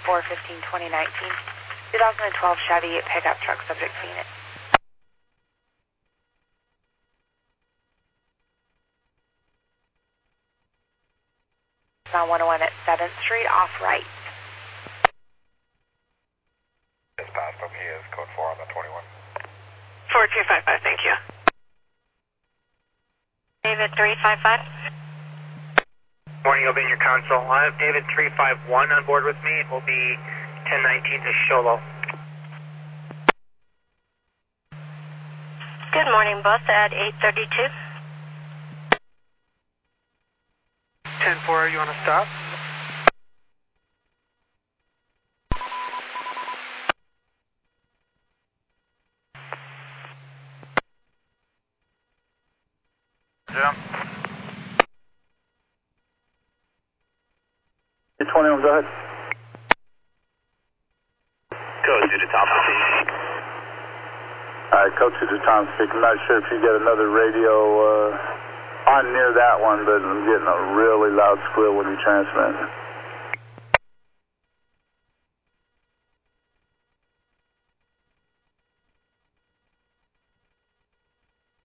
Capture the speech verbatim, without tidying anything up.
four fifteen twenty nineteen. twenty twelve Chevy pickup truck subject Phoenix. On one oh one at seventh Street, off right. Just passed him. He is code four on the twenty-one. four two five five, thank you. David three five five. Morning, I'll be in your console. I have David three five one on board with me. It will be ten nineteen to Sholo. Good morning, bus at eight thirty-two. ten four, you want to stop? Yeah. twenty-one, go ahead. Code two to Tom speaking. Alright, Code two to Tom speaking. I'm not sure if you get another radio uh, on near that one, but I'm getting a really loud squeal when you transmit.